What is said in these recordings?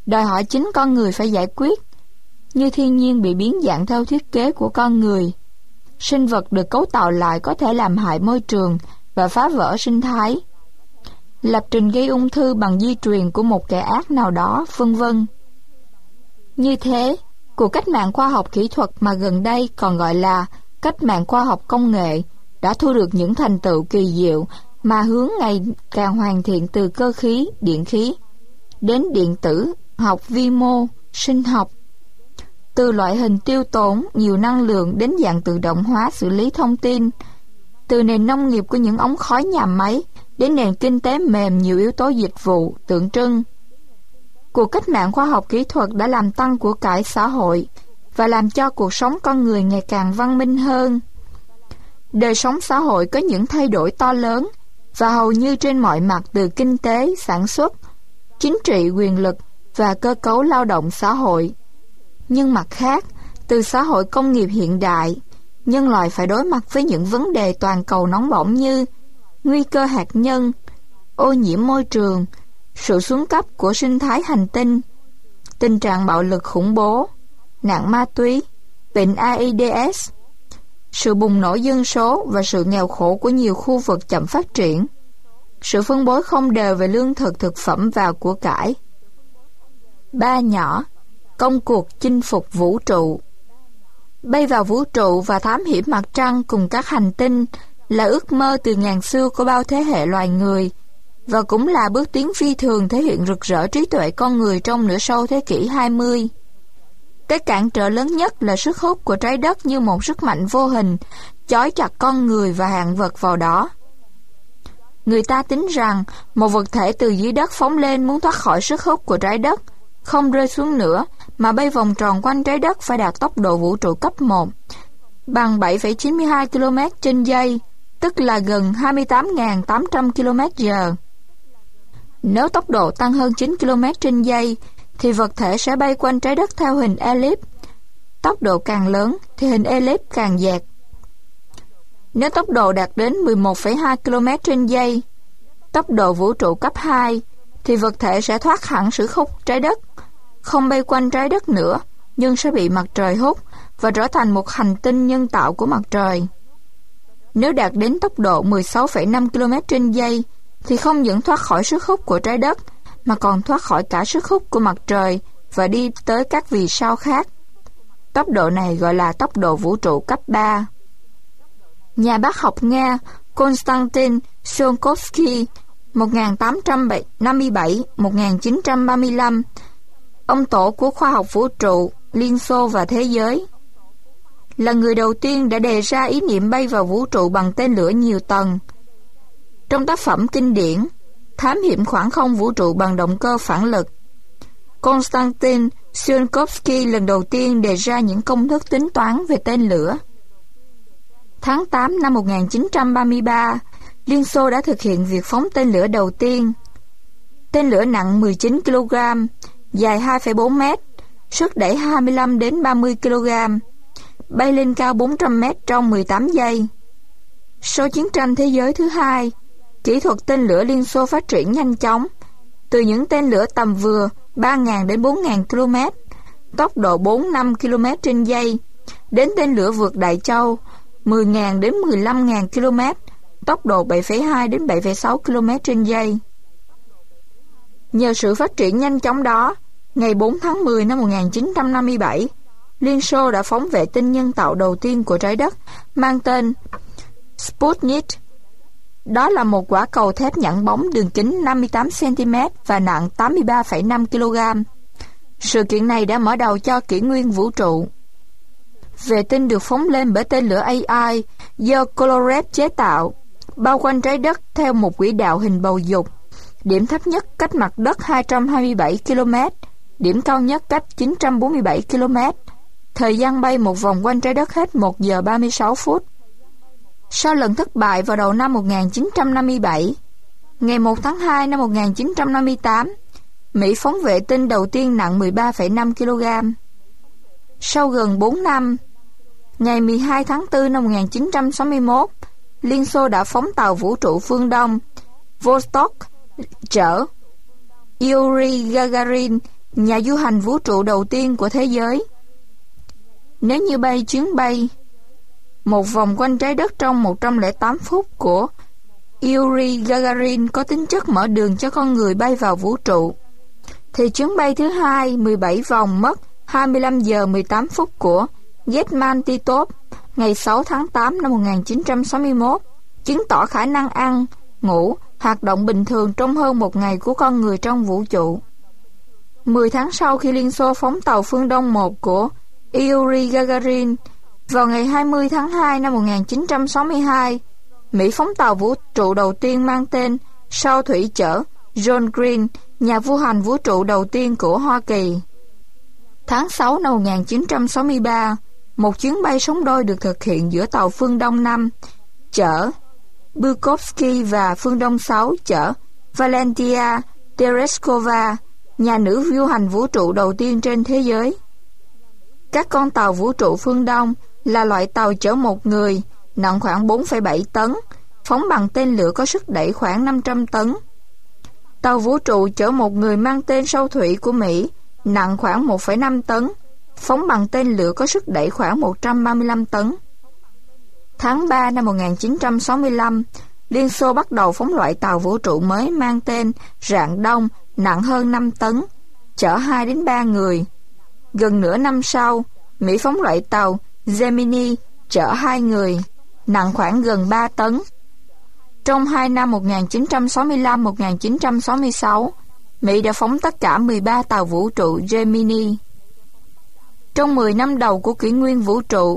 đòi hỏi chính con người phải giải quyết. Như thiên nhiên bị biến dạng theo thiết kế của con người, sinh vật được cấu tạo lại có thể làm hại môi trường và phá vỡ sinh thái, lập trình gây ung thư bằng di truyền của một kẻ ác nào đó, vân vân. Như thế, cuộc cách mạng khoa học kỹ thuật mà gần đây còn gọi là cách mạng khoa học công nghệ đã thu được những thành tựu kỳ diệu mà hướng ngày càng hoàn thiện, từ cơ khí, điện khí đến điện tử, học vi mô, sinh học, từ loại hình tiêu tốn nhiều năng lượng đến dạng tự động hóa xử lý thông tin, từ nền nông nghiệp của những ống khói nhà máy đến nền kinh tế mềm nhiều yếu tố dịch vụ tượng trưng. Cuộc cách mạng khoa học kỹ thuật đã làm tăng của cải xã hội và làm cho cuộc sống con người ngày càng văn minh hơn. Đời sống xã hội có những thay đổi to lớn và hầu như trên mọi mặt, từ kinh tế, sản xuất, chính trị, quyền lực và cơ cấu lao động xã hội. Nhưng mặt khác, từ xã hội công nghiệp hiện đại, nhân loại phải đối mặt với những vấn đề toàn cầu nóng bỏng như nguy cơ hạt nhân, ô nhiễm môi trường, sự xuống cấp của sinh thái hành tinh, tình trạng bạo lực khủng bố, nạn ma túy, bệnh AIDS, sự bùng nổ dân số và sự nghèo khổ của nhiều khu vực chậm phát triển, sự phân bố không đều về lương thực, thực phẩm và của cải. Ba nhỏ, công cuộc chinh phục vũ trụ. Bay vào vũ trụ và thám hiểm mặt trăng cùng các hành tinh là ước mơ từ ngàn xưa của bao thế hệ loài người, và cũng là bước tiến phi thường thể hiện rực rỡ trí tuệ con người trong nửa sau thế kỷ 20. Cái cản trở lớn nhất là sức hút của trái đất như một sức mạnh vô hình, chói chặt con người và vạn vật vào đó. Người ta tính rằng một vật thể từ dưới đất phóng lên muốn thoát khỏi sức hút của trái đất, không rơi xuống nữa mà bay vòng tròn quanh trái đất phải đạt tốc độ vũ trụ cấp 1, bằng 7,92 km/giây, tức là gần 28.800 km/h. Nếu tốc độ tăng hơn 9 km/giây, thì vật thể sẽ bay quanh trái đất theo hình elip. Tốc độ càng lớn thì hình elip càng dẹt. Nếu tốc độ đạt đến 11,2 km/giây, tốc độ vũ trụ cấp 2, thì vật thể sẽ thoát hẳn sự hút trái đất, không bay quanh trái đất nữa, nhưng sẽ bị mặt trời hút và trở thành một hành tinh nhân tạo của mặt trời. Nếu đạt đến tốc độ 16,5 km/giây, thì không những thoát khỏi sức hút của trái đất, mà còn thoát khỏi cả sức hút của mặt trời và đi tới các vì sao khác. Tốc độ này gọi là tốc độ vũ trụ cấp 3. Nhà bác học Nga Konstantin Tsiolkovsky 1857-1935, ông tổ của khoa học vũ trụ, Liên Xô và thế giới, là người đầu tiên đã đề ra ý niệm bay vào vũ trụ bằng tên lửa nhiều tầng. Trong tác phẩm kinh điển Thám hiểm khoảng không vũ trụ bằng động cơ phản lực, Konstantin Tsiolkovsky lần đầu tiên đề ra những công thức tính toán về tên lửa. Tháng 8 năm 1933, Liên Xô đã thực hiện việc phóng tên lửa đầu tiên. Tên lửa nặng 19 kg, dài 2,4 mét, sức đẩy 25 đến 30 kg, bay lên cao 400 mét trong 18 giây. Sau chiến tranh thế giới thứ hai, kỹ thuật tên lửa Liên Xô phát triển nhanh chóng, từ những tên lửa tầm vừa 3.000 đến 4.000 km, tốc độ 4-5 km/giây, đến tên lửa vượt Đại Châu 10.000 đến 15.000 km, tốc độ 7,2 đến 7,6 km/giây. Nhờ sự phát triển nhanh chóng đó, ngày 4 tháng 10 năm 1957, Liên Xô đã phóng vệ tinh nhân tạo đầu tiên của trái đất mang tên Sputnik. Đó là một quả cầu thép nhẵn bóng đường kính 58 cm và nặng 83,5 kg. Sự kiện này đã mở đầu cho kỷ nguyên vũ trụ. Vệ tinh được phóng lên bởi tên lửa AI do Kolorev chế tạo, bao quanh trái đất theo một quỹ đạo hình bầu dục, điểm thấp nhất cách mặt đất 227 km, điểm cao nhất cách 947 km. Thời gian bay một vòng quanh trái đất hết 1 giờ 36 phút. Sau lần thất bại vào đầu năm 1957, ngày 1 tháng 2 năm 1958, Mỹ phóng vệ tinh đầu tiên nặng 13,5 kg. Sau gần 4 năm, ngày 12 tháng 4 năm 1961, Liên Xô đã phóng tàu vũ trụ phương Đông Vostok chở Yuri Gagarin nhà du hành vũ trụ đầu tiên của thế giới. Nếu như bay chuyến bay một vòng quanh trái đất trong 108 phút của Yuri Gagarin có tính chất mở đường cho con người bay vào vũ trụ, thì chuyến bay thứ hai 17 vòng mất 25 giờ 18 phút của Getman Titov ngày 6 tháng 8 năm 1961 chứng tỏ khả năng ăn, ngủ, hoạt động bình thường trong hơn một ngày của con người trong vũ trụ. 10 tháng sau khi Liên Xô phóng tàu Phương Đông 1 của Yuri Gagarin, vào ngày 20 tháng 2 năm 1962, Mỹ phóng tàu vũ trụ đầu tiên mang tên sao thủy chở John Glenn, nhà du hành vũ trụ đầu tiên của Hoa Kỳ. Tháng 6 năm 1963, một chuyến bay sóng đôi được thực hiện giữa tàu Phương Đông 5 chở Bukovsky và Phương Đông 6 chở Valentia Tereshkova, nhà nữ du hành vũ trụ đầu tiên trên thế giới. Các con tàu vũ trụ Phương Đông là loại tàu chở một người, nặng khoảng 4,7 tấn, phóng bằng tên lửa có sức đẩy khoảng 500 tấn. Tàu vũ trụ chở một người mang tên sao thủy của Mỹ, nặng khoảng 1,5 tấn, phóng bằng tên lửa có sức đẩy khoảng 135 tấn. Tháng 3 năm 1965, Liên Xô bắt đầu phóng loại tàu vũ trụ mới mang tên Rạng Đông, nặng hơn 5 tấn, chở 2 đến 3 người. Gần nửa năm sau, Mỹ phóng loại tàu Gemini chở 2 người, nặng khoảng gần 3 tấn. Trong 2 năm 1965-1966, Mỹ đã phóng tất cả 13 tàu vũ trụ Gemini. Trong 10 năm đầu của kỷ nguyên vũ trụ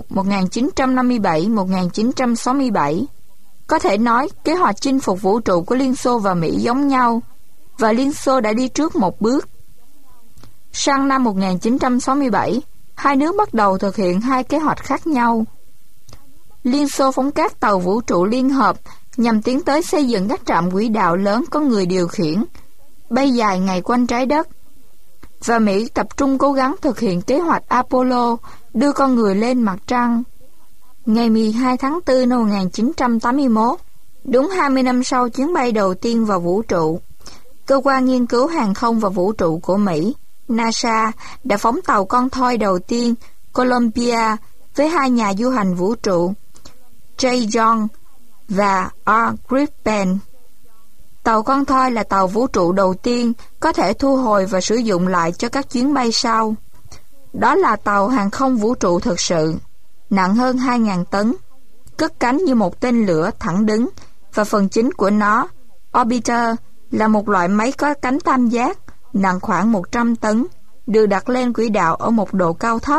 1957-1967, có thể nói kế hoạch chinh phục vũ trụ của Liên Xô và Mỹ giống nhau, và Liên Xô đã đi trước một bước. Sang năm 1967, hai nước bắt đầu thực hiện hai kế hoạch khác nhau. Liên Xô phóng các tàu vũ trụ liên hợp nhằm tiến tới xây dựng các trạm quỹ đạo lớn có người điều khiển, bay dài ngày quanh trái đất. Và Mỹ tập trung cố gắng thực hiện kế hoạch Apollo đưa con người lên mặt trăng. Ngày 12 tháng 4 năm 1981, đúng 20 năm sau chuyến bay đầu tiên vào vũ trụ, cơ quan nghiên cứu hàng không và vũ trụ của Mỹ, NASA, đã phóng tàu con thoi đầu tiên Columbia với hai nhà du hành vũ trụ J. Young và R. Gripen. Tàu con thoi là tàu vũ trụ đầu tiên có thể thu hồi và sử dụng lại cho các chuyến bay sau. Đó là tàu hàng không vũ trụ thực sự, nặng hơn 2.000 tấn, cất cánh như một tên lửa thẳng đứng, và phần chính của nó, orbiter, là một loại máy có cánh tam giác, nặng khoảng 100 tấn, được đặt lên quỹ đạo ở một độ cao thấp,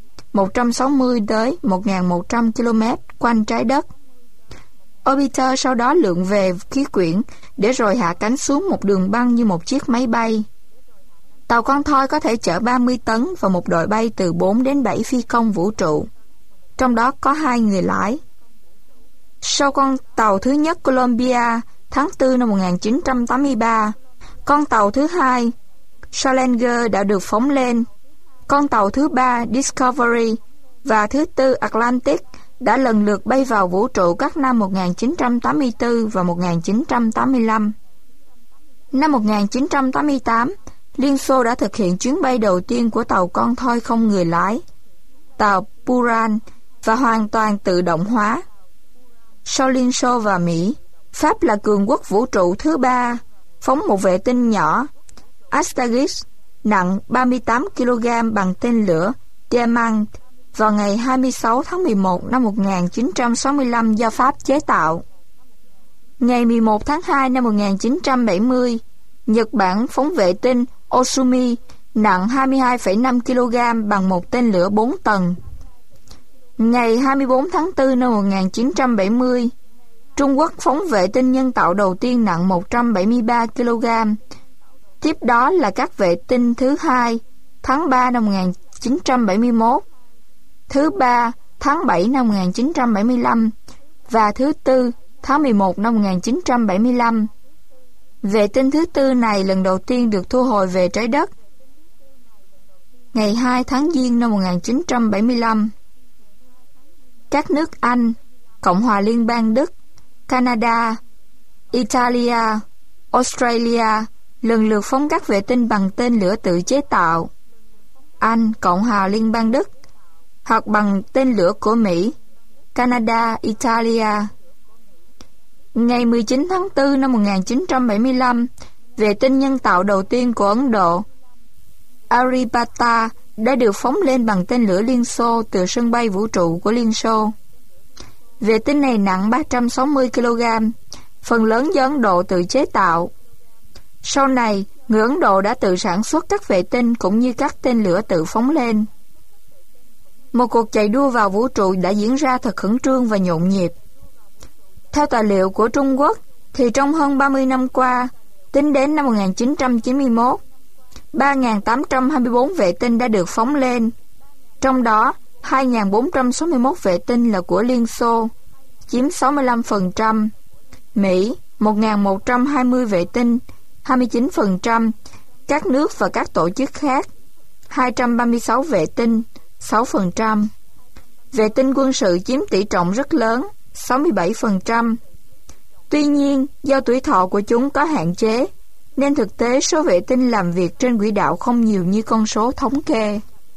160 tới 1.100 km quanh trái đất. Orbiter sau đó lượn về khí quyển để rồi hạ cánh xuống một đường băng như một chiếc máy bay. Tàu con thoi có thể chở 30 tấn và một đội bay từ 4 đến 7 phi công vũ trụ, trong đó có 2 người lái. Sau con tàu thứ nhất Columbia tháng 4 năm 1983, con tàu thứ hai Challenger đã được phóng lên. Con tàu thứ ba Discovery và thứ tư Atlantic đã lần lượt bay vào vũ trụ các năm 1984 và 1985. Năm 1988, Liên Xô đã thực hiện chuyến bay đầu tiên của tàu con thoi không người lái, tàu Buran, và hoàn toàn tự động hóa. Sau Liên Xô và Mỹ, Pháp là cường quốc vũ trụ thứ ba, phóng một vệ tinh nhỏ Astralis nặng 38 kg bằng tên lửa Diamant vào ngày 26 tháng 11 năm 1965 do Pháp chế tạo. Ngày 11 tháng 2 năm 1970, Nhật Bản phóng vệ tinh Osumi nặng 22,5 kg bằng một tên lửa 4 tầng. Ngày 24 tháng 4 năm 1970, Trung Quốc phóng vệ tinh nhân tạo đầu tiên nặng 173 kg. Tiếp đó là các vệ tinh thứ hai tháng 3 năm 1971, thứ ba tháng 7 năm 1975 và thứ tư tháng 11 năm 1975. Vệ tinh thứ tư này lần đầu tiên được thu hồi về trái đất ngày 2 tháng Giêng năm 1975. Các nước Anh, Cộng hòa Liên bang Đức, Canada, Italia, Australia lần lượt phóng các vệ tinh bằng tên lửa tự chế tạo Anh, Cộng hòa Liên bang Đức, hoặc bằng tên lửa của Mỹ, Canada, Italia. Ngày 19 tháng 4 năm 1975, vệ tinh nhân tạo đầu tiên của Ấn Độ, Aryabhata, đã được phóng lên bằng tên lửa Liên Xô từ sân bay vũ trụ của Liên Xô. Vệ tinh này nặng 360 kg, phần lớn do Ấn Độ tự chế tạo. Sau này, người Ấn Độ đã tự sản xuất các vệ tinh cũng như các tên lửa tự phóng lên. Một cuộc chạy đua vào vũ trụ đã diễn ra thật khẩn trương và nhộn nhịp. Theo tài liệu của Trung Quốc, thì trong hơn 30 năm qua, tính đến năm 1991, 3.824 vệ tinh đã được phóng lên. Trong đó, 2.461 vệ tinh là của Liên Xô, chiếm 65%, Mỹ 1.120 vệ tinh, 29%, các nước và các tổ chức khác 236 vệ tinh, 6%. Vệ tinh quân sự chiếm tỷ trọng rất lớn, 67%. Tuy nhiên, do tuổi thọ của chúng có hạn chế, nên thực tế số vệ tinh làm việc trên quỹ đạo không nhiều như con số thống kê.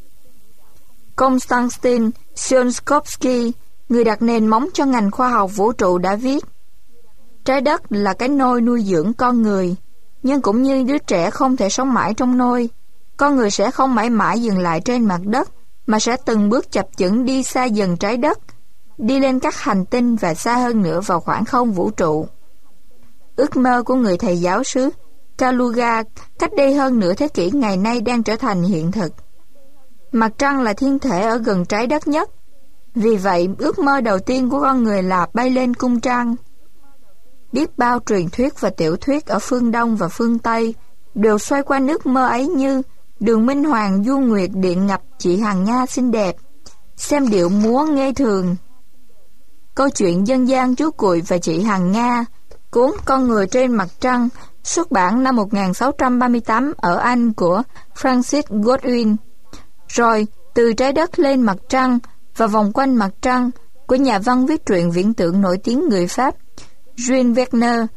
Konstantin Tsiolkovsky, người đặt nền móng cho ngành khoa học vũ trụ đã viết: trái đất là cái nôi nuôi dưỡng con người, nhưng cũng như đứa trẻ không thể sống mãi trong nôi, con người sẽ không mãi mãi dừng lại trên mặt đất, mà sẽ từng bước chập chững đi xa dần trái đất, đi lên các hành tinh và xa hơn nữa vào khoảng không vũ trụ. Ước mơ của người thầy giáo xứ Kaluga cách đây hơn nửa thế kỷ ngày nay đang trở thành hiện thực. Mặt trăng là thiên thể ở gần trái đất nhất. Vì vậy, ước mơ đầu tiên của con người là bay lên cung trăng. Biết bao truyền thuyết và tiểu thuyết ở phương Đông và phương Tây đều xoay quanh ước mơ ấy, như Đường Minh Hoàng du nguyệt điện ngập chị Hằng Nga xinh đẹp, xem điệu múa nghe thường. Câu chuyện dân gian chú Cuội và chị Hằng Nga, cuốn Con người trên mặt trăng, xuất bản năm 1638 ở Anh của Francis Godwin. Rồi, Từ trái đất lên mặt trăng và Vòng quanh mặt trăng của nhà văn viết truyện viễn tưởng nổi tiếng người Pháp Jules Verne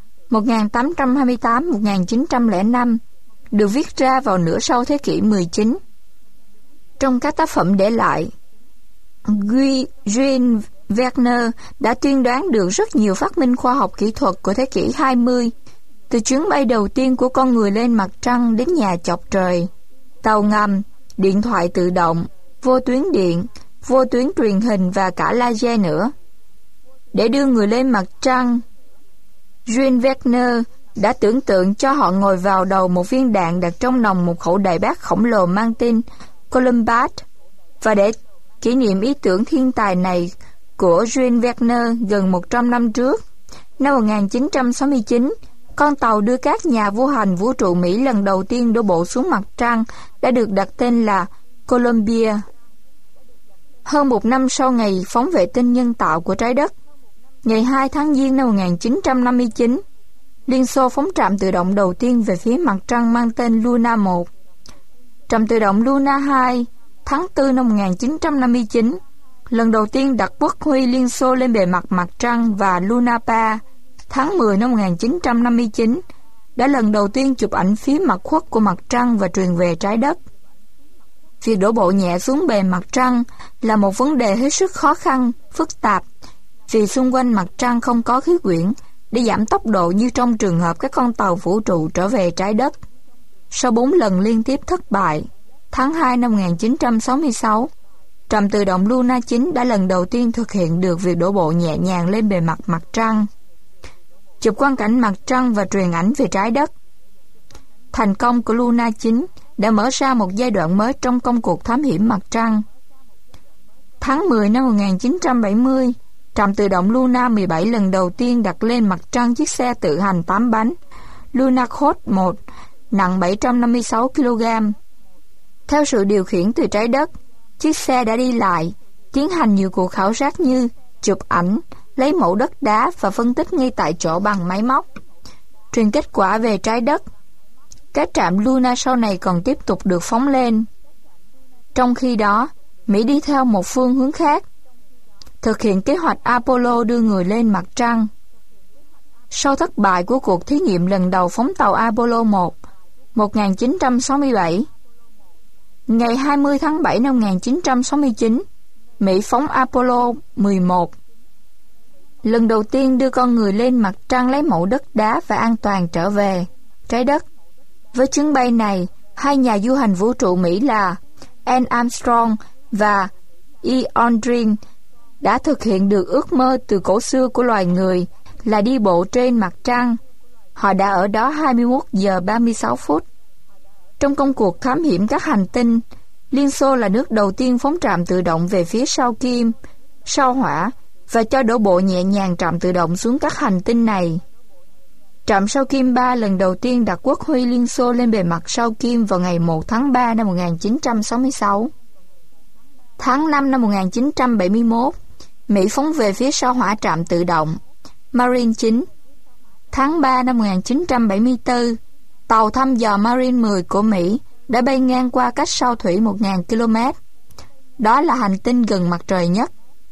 1828-1905, được viết ra vào nửa sau thế kỷ 19. Trong các tác phẩm để lại, Jules Verne đã tiên đoán được rất nhiều phát minh khoa học kỹ thuật của thế kỷ 20, từ chuyến bay đầu tiên của con người lên mặt trăng đến nhà chọc trời, tàu ngầm, điện thoại tự động, vô tuyến điện, vô tuyến truyền hình và cả laser nữa. Để đưa người lên mặt trăng, Jules Verne đã tưởng tượng cho họ ngồi vào đầu một viên đạn đặt trong nòng một khẩu đại bác khổng lồ mang tên Columbus. Và để kỷ niệm ý tưởng thiên tài này của Jules Verne gần 100 năm trước, năm 1969, con tàu đưa các nhà du hành vũ trụ Mỹ lần đầu tiên đổ bộ xuống mặt trăng đã được đặt tên là Columbia. Hơn một năm sau ngày phóng vệ tinh nhân tạo của trái đất, ngày 2 tháng Giêng năm 1959, Liên Xô phóng trạm tự động đầu tiên về phía mặt trăng mang tên Luna 1. Trạm tự động Luna 2, tháng 4 năm 1959, lần đầu tiên đặt quốc huy Liên Xô lên bề mặt mặt trăng, và Luna 3, tháng 10 năm 1959, đã lần đầu tiên chụp ảnh phía mặt khuất của mặt trăng và truyền về trái đất. Việc đổ bộ nhẹ xuống bề mặt trăng là một vấn đề hết sức khó khăn, phức tạp, vì xung quanh mặt trăng không có khí quyển để giảm tốc độ như trong trường hợp các con tàu vũ trụ trở về trái đất. Sau 4 lần liên tiếp thất bại, tháng 2 năm 1966, trạm tự động Luna 9 đã lần đầu tiên thực hiện được việc đổ bộ nhẹ nhàng lên bề mặt mặt trăng, chụp quang cảnh mặt trăng và truyền ảnh về trái đất. Thành công của Luna 9 đã mở ra một giai đoạn mới trong công cuộc thám hiểm mặt trăng. Tháng 10 năm 1970, trạm tự động Luna 17 lần đầu tiên đặt lên mặt trăng chiếc xe tự hành 8 bánh Lunokhod 1 nặng 756 kg. Theo sự điều khiển từ trái đất, chiếc xe đã đi lại, tiến hành nhiều cuộc khảo sát như chụp ảnh, lấy mẫu đất đá và phân tích ngay tại chỗ bằng máy móc, truyền kết quả về trái đất. Các trạm Luna sau này còn tiếp tục được phóng lên. Trong khi đó, Mỹ đi theo một phương hướng khác, thực hiện kế hoạch Apollo đưa người lên mặt trăng. Sau thất bại của cuộc thí nghiệm lần đầu phóng tàu Apollo 1 1967. Ngày 20 tháng 7 năm 1969, Mỹ phóng Apollo 11. Lần đầu tiên đưa con người lên mặt trăng lấy mẫu đất đá và an toàn trở về trái đất. Với chuyến bay này, hai nhà du hành vũ trụ Mỹ là Neil Armstrong và E. Aldrin đã thực hiện được ước mơ từ cổ xưa của loài người là đi bộ trên mặt trăng. Họ đã ở đó 21 giờ 36 phút. Trong công cuộc thám hiểm các hành tinh, Liên Xô là nước đầu tiên phóng trạm tự động về phía sao Kim, sao Hỏa và cho đổ bộ nhẹ nhàng trạm tự động xuống các hành tinh này. Trạm sao Kim 3 lần đầu tiên đặt quốc huy Liên Xô lên bề mặt sao Kim vào ngày 1 tháng 3 năm 1966. Tháng 5 năm 1971, Mỹ phóng về phía sao Hỏa trạm tự động Marine 9. Tháng 3 năm 1974, tàu thăm dò Marine 10 của Mỹ đã bay ngang qua cách sao thủy 1.000 km. Đó là hành tinh gần mặt trời nhất.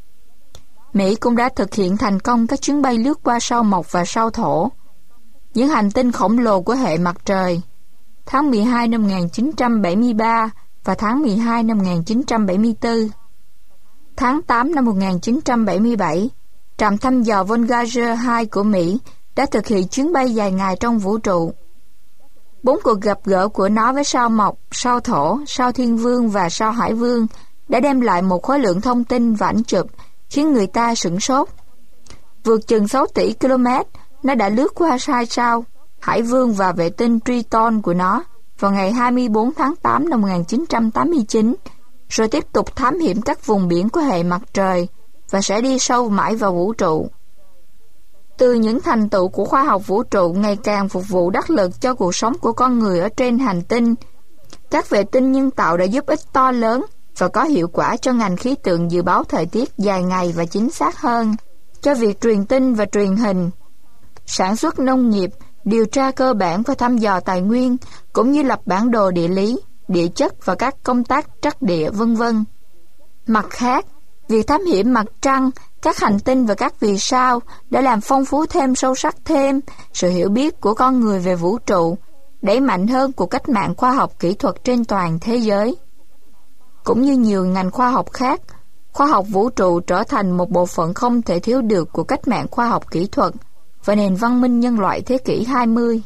Mỹ cũng đã thực hiện thành công các chuyến bay lướt qua sao Mộc và sao Thổ, những hành tinh khổng lồ của hệ mặt trời, tháng 12 năm 1973 và tháng 12 năm 1974. Tháng 8 năm 1977, trạm thăm dò Voyager 2 của Mỹ đã thực hiện chuyến bay dài ngày trong vũ trụ. 4 cuộc gặp gỡ của nó với sao Mộc, sao Thổ, sao Thiên Vương và sao Hải Vương đã đem lại một khối lượng thông tin và ảnh chụp khiến người ta sửng sốt. Vượt chừng 6 tỷ km, nó đã lướt qua hai sao Hải Vương và vệ tinh Triton của nó vào ngày 24 tháng 8 năm 1989, rồi tiếp tục thám hiểm các vùng biển của hệ mặt trời và sẽ đi sâu mãi vào vũ trụ. Từ những thành tựu của khoa học vũ trụ ngày càng phục vụ đắc lực cho cuộc sống của con người ở trên hành tinh, các vệ tinh nhân tạo đã giúp ích to lớn và có hiệu quả cho ngành khí tượng dự báo thời tiết dài ngày và chính xác hơn, cho việc truyền tin và truyền hình, sản xuất nông nghiệp, điều tra cơ bản và thăm dò tài nguyên, cũng như lập bản đồ địa lý, địa chất và các công tác trắc địa, v.v. Mặt khác, việc thám hiểm mặt trăng, các hành tinh và các vì sao đã làm phong phú thêm, sâu sắc thêm sự hiểu biết của con người về vũ trụ, đẩy mạnh hơn cuộc cách mạng khoa học kỹ thuật trên toàn thế giới. Cũng như nhiều ngành khoa học khác, khoa học vũ trụ trở thành một bộ phận không thể thiếu được của cách mạng khoa học kỹ thuật và nền văn minh nhân loại thế kỷ 20.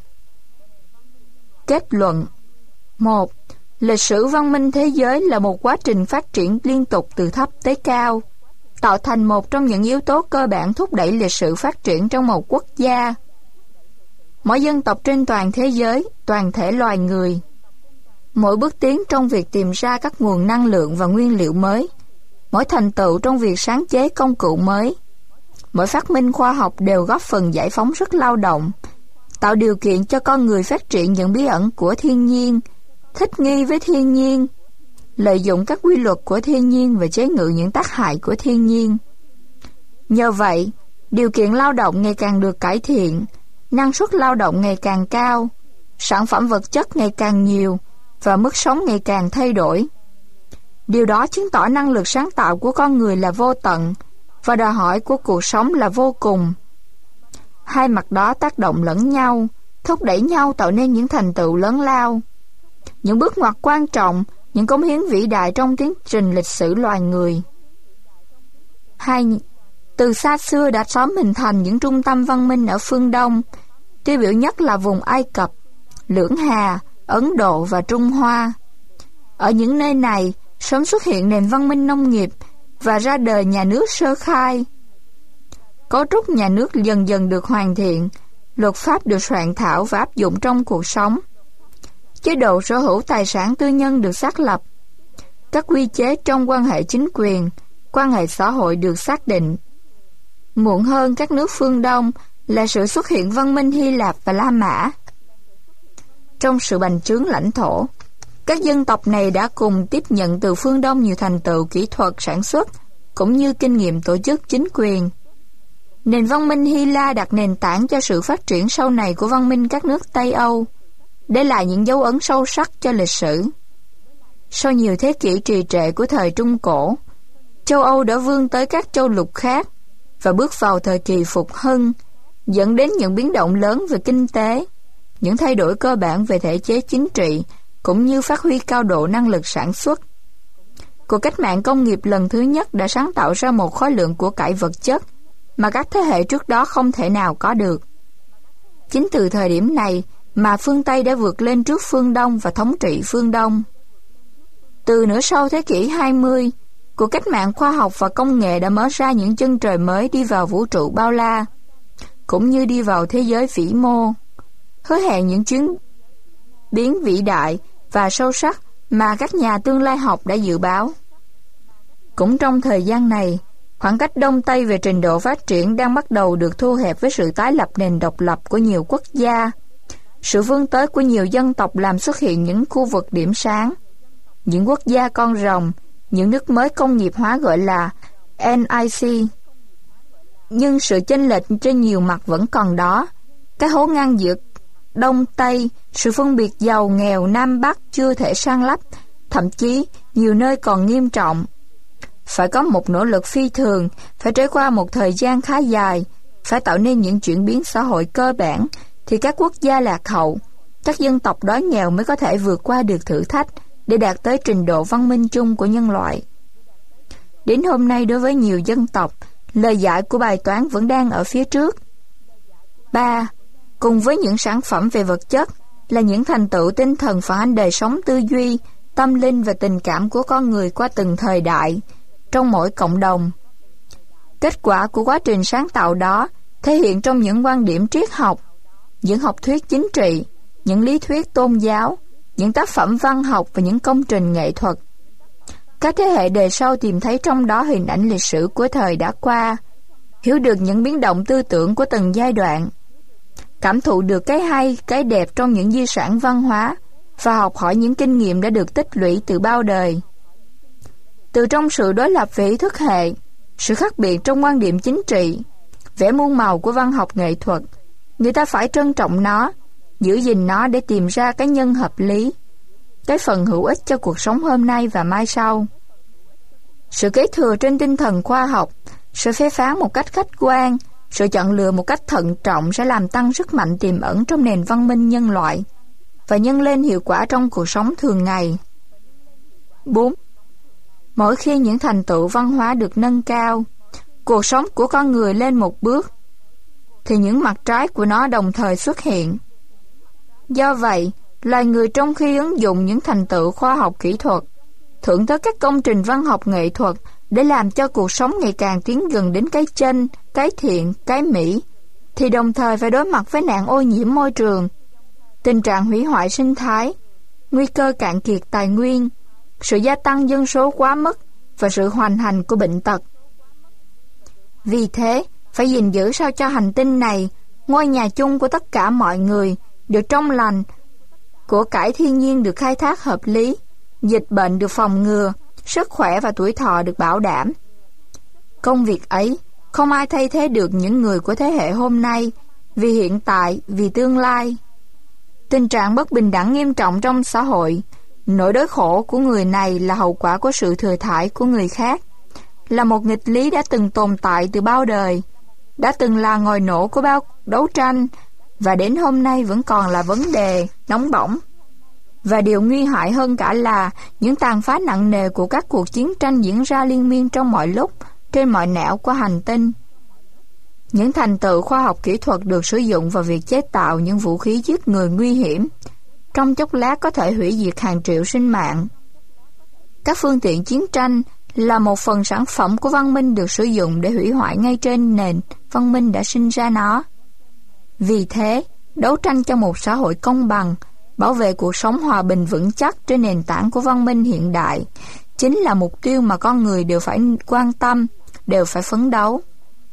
Kết luận. 1. Lịch sử văn minh thế giới là một quá trình phát triển liên tục từ thấp tới cao, tạo thành một trong những yếu tố cơ bản thúc đẩy lịch sử phát triển trong một quốc gia. Mỗi dân tộc trên toàn thế giới, toàn thể loài người, mỗi bước tiến trong việc tìm ra các nguồn năng lượng và nguyên liệu mới, mỗi thành tựu trong việc sáng chế công cụ mới, mỗi phát minh khoa học đều góp phần giải phóng sức lao động, tạo điều kiện cho con người phát triển những bí ẩn của thiên nhiên, thích nghi với thiên nhiên, lợi dụng các quy luật của thiên nhiên và chế ngự những tác hại của thiên nhiên. Nhờ vậy, điều kiện lao động ngày càng được cải thiện, năng suất lao động ngày càng cao, sản phẩm vật chất ngày càng nhiều và mức sống ngày càng thay đổi. Điều đó chứng tỏ năng lực sáng tạo của con người là vô tận và đòi hỏi của cuộc sống là vô cùng. Hai mặt đó tác động lẫn nhau, thúc đẩy nhau tạo nên những thành tựu lớn lao, những bước ngoặt quan trọng, những cống hiến vĩ đại trong tiến trình lịch sử loài người. 2. Từ xa xưa đã sớm hình thành những trung tâm văn minh ở phương Đông, tiêu biểu nhất là vùng Ai Cập, Lưỡng Hà, Ấn Độ và Trung Hoa. Ở những nơi này, sớm xuất hiện nền văn minh nông nghiệp và ra đời nhà nước sơ khai. Cấu trúc nhà nước dần dần được hoàn thiện, luật pháp được soạn thảo và áp dụng trong cuộc sống. Chế độ sở hữu tài sản tư nhân được xác lập. Các quy chế trong quan hệ chính quyền, quan hệ xã hội được xác định. Muộn hơn các nước phương Đông là sự xuất hiện văn minh Hy Lạp và La Mã. Trong sự bành trướng lãnh thổ, các dân tộc này đã cùng tiếp nhận từ phương Đông nhiều thành tựu kỹ thuật sản xuất, cũng như kinh nghiệm tổ chức chính quyền. Nền văn minh Hy La đặt nền tảng cho sự phát triển sau này của văn minh các nước Tây Âu, để lại những dấu ấn sâu sắc cho lịch sử. Sau nhiều thế kỷ trì trệ của thời Trung Cổ, châu Âu đã vươn tới các châu lục khác và bước vào thời kỳ phục hưng, dẫn đến những biến động lớn về kinh tế, những thay đổi cơ bản về thể chế chính trị, cũng như phát huy cao độ năng lực sản xuất. Cuộc cách mạng công nghiệp lần thứ nhất đã sáng tạo ra một khối lượng của cải vật chất mà các thế hệ trước đó không thể nào có được. Chính từ thời điểm này mà phương Tây đã vượt lên trước phương Đông và thống trị phương Đông. Từ nửa sau thế kỷ 20, cuộc cách mạng khoa học và công nghệ đã mở ra những chân trời mới đi vào vũ trụ bao la, cũng như đi vào thế giới vĩ mô, hứa hẹn những chuyến biến vĩ đại và sâu sắc mà các nhà tương lai học đã dự báo. Cũng trong thời gian này, khoảng cách Đông Tây về trình độ phát triển đang bắt đầu được thu hẹp với sự tái lập nền độc lập của nhiều quốc gia. Sự vươn tới của nhiều dân tộc làm xuất hiện những khu vực điểm sáng, những quốc gia con rồng, những nước mới công nghiệp hóa gọi là NIC. Nhưng sự chênh lệch trên nhiều mặt vẫn còn đó. Cái hố ngăn giữa Đông Tây, sự phân biệt giàu nghèo Nam Bắc chưa thể san lấp, thậm chí nhiều nơi còn nghiêm trọng. Phải có một nỗ lực phi thường, phải trải qua một thời gian khá dài, phải tạo nên những chuyển biến xã hội cơ bản, thì các quốc gia lạc hậu, các dân tộc đói nghèo mới có thể vượt qua được thử thách để đạt tới trình độ văn minh chung của nhân loại. Đến hôm nay đối với nhiều dân tộc, lời giải của bài toán vẫn đang ở phía trước. 3. Cùng với những sản phẩm về vật chất là những thành tựu tinh thần phản ánh đời sống tư duy, tâm linh và tình cảm của con người qua từng thời đại, trong mỗi cộng đồng. Kết quả của quá trình sáng tạo đó thể hiện trong những quan điểm triết học, những học thuyết chính trị, những lý thuyết tôn giáo, những tác phẩm văn học và những công trình nghệ thuật. Các thế hệ đời sau tìm thấy trong đó hình ảnh lịch sử của thời đã qua, hiểu được những biến động tư tưởng của từng giai đoạn, cảm thụ được cái hay, cái đẹp trong những di sản văn hóa và học hỏi những kinh nghiệm đã được tích lũy từ bao đời. Từ trong sự đối lập về ý thức hệ, sự khác biệt trong quan điểm chính trị, vẻ muôn màu của văn học nghệ thuật, người ta phải trân trọng nó, giữ gìn nó để tìm ra cái nhân hợp lý, cái phần hữu ích cho cuộc sống hôm nay và mai sau. Sự kế thừa trên tinh thần khoa học, sự phê phán một cách khách quan, sự chọn lựa một cách thận trọng sẽ làm tăng sức mạnh tiềm ẩn trong nền văn minh nhân loại và nhân lên hiệu quả trong cuộc sống thường ngày. 4. Mỗi khi những thành tựu văn hóa được nâng cao, cuộc sống của con người lên một bước, thì những mặt trái của nó đồng thời xuất hiện. Do vậy, loài người trong khi ứng dụng những thành tựu khoa học kỹ thuật, thưởng tới các công trình văn học nghệ thuật để làm cho cuộc sống ngày càng tiến gần đến cái chênh, cái thiện, cái mỹ, thì đồng thời phải đối mặt với nạn ô nhiễm môi trường, tình trạng hủy hoại sinh thái, nguy cơ cạn kiệt tài nguyên, sự gia tăng dân số quá mức và sự hoành hành của bệnh tật. Vì thế, phải gìn giữ sao cho hành tinh này, ngôi nhà chung của tất cả mọi người, được trong lành, của cải thiên nhiên được khai thác hợp lý, dịch bệnh được phòng ngừa, sức khỏe và tuổi thọ được bảo đảm. Công việc ấy, không ai thay thế được những người của thế hệ hôm nay, vì hiện tại, vì tương lai. Tình trạng bất bình đẳng nghiêm trọng trong xã hội, nỗi đói khổ của người này là hậu quả của sự thừa thãi của người khác, là một nghịch lý đã từng tồn tại từ bao đời, đã từng là ngòi nổ của bao đấu tranh, và đến hôm nay vẫn còn là vấn đề nóng bỏng. Và điều nguy hại hơn cả là những tàn phá nặng nề của các cuộc chiến tranh diễn ra liên miên trong mọi lúc, trên mọi nẻo của hành tinh. Những thành tựu khoa học kỹ thuật được sử dụng vào việc chế tạo những vũ khí giết người nguy hiểm, trong chốc lát có thể hủy diệt hàng triệu sinh mạng. Các phương tiện chiến tranh là một phần sản phẩm của văn minh được sử dụng để hủy hoại ngay trên nền văn minh đã sinh ra nó. Vì thế, đấu tranh cho một xã hội công bằng, bảo vệ cuộc sống hòa bình vững chắc trên nền tảng của văn minh hiện đại, chính là mục tiêu mà con người đều phải quan tâm, đều phải phấn đấu.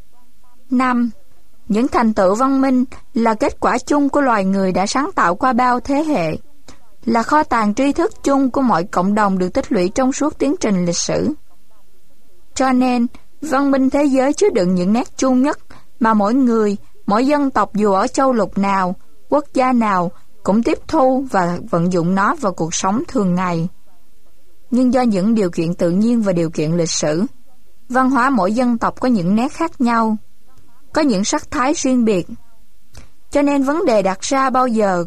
5. Những thành tựu văn minh là kết quả chung của loài người đã sáng tạo qua bao thế hệ, là kho tàng tri thức chung của mọi cộng đồng được tích lũy trong suốt tiến trình lịch sử. Cho nên, văn minh thế giới chứa đựng những nét chung nhất mà mỗi người, mỗi dân tộc dù ở châu lục nào, quốc gia nào cũng tiếp thu và vận dụng nó vào cuộc sống thường ngày. Nhưng do những điều kiện tự nhiên và điều kiện lịch sử, văn hóa mỗi dân tộc có những nét khác nhau, có những sắc thái riêng biệt. Cho nên vấn đề đặt ra bao giờ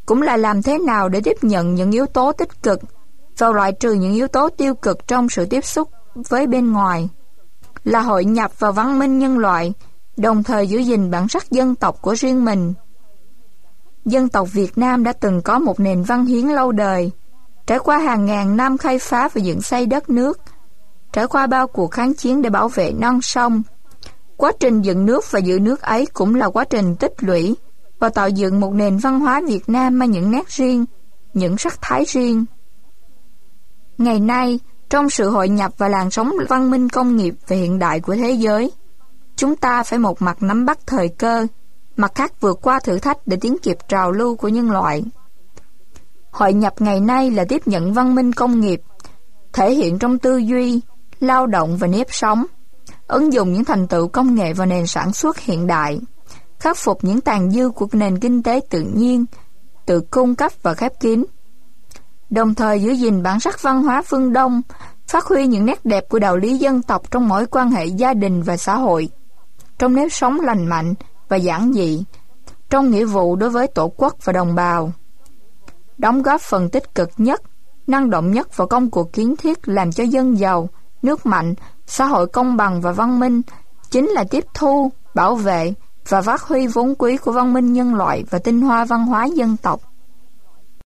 cũng là làm thế nào để tiếp nhận những yếu tố tích cực và loại trừ những yếu tố tiêu cực trong sự tiếp xúc với bên ngoài, là hội nhập vào văn minh nhân loại, đồng thời giữ gìn bản sắc dân tộc của riêng mình. Dân tộc Việt Nam đã từng có một nền văn hiến lâu đời, trải qua hàng ngàn năm khai phá và dựng xây đất nước, trải qua bao cuộc kháng chiến để bảo vệ non sông. Quá trình dựng nước và giữ nước ấy cũng là quá trình tích lũy và tạo dựng một nền văn hóa Việt Nam mang những nét riêng, những sắc thái riêng. Ngày nay, trong sự hội nhập và làn sóng văn minh công nghiệp và hiện đại của thế giới, chúng ta phải một mặt nắm bắt thời cơ, mặt khác vượt qua thử thách để tiến kịp trào lưu của nhân loại. Hội nhập ngày nay là tiếp nhận văn minh công nghiệp, thể hiện trong tư duy, lao động và nếp sống, ứng dụng những thành tựu công nghệ vào nền sản xuất hiện đại, khắc phục những tàn dư của nền kinh tế tự nhiên, tự cung cấp và khép kín, đồng thời giữ gìn bản sắc văn hóa phương Đông, phát huy những nét đẹp của đạo lý dân tộc trong mỗi quan hệ gia đình và xã hội, trong nếp sống lành mạnh và giản dị, trong nghĩa vụ đối với tổ quốc và đồng bào. Đóng góp phần tích cực nhất, năng động nhất vào công cuộc kiến thiết làm cho dân giàu, nước mạnh, xã hội công bằng và văn minh chính là tiếp thu, bảo vệ và phát huy vốn quý của văn minh nhân loại và tinh hoa văn hóa dân tộc.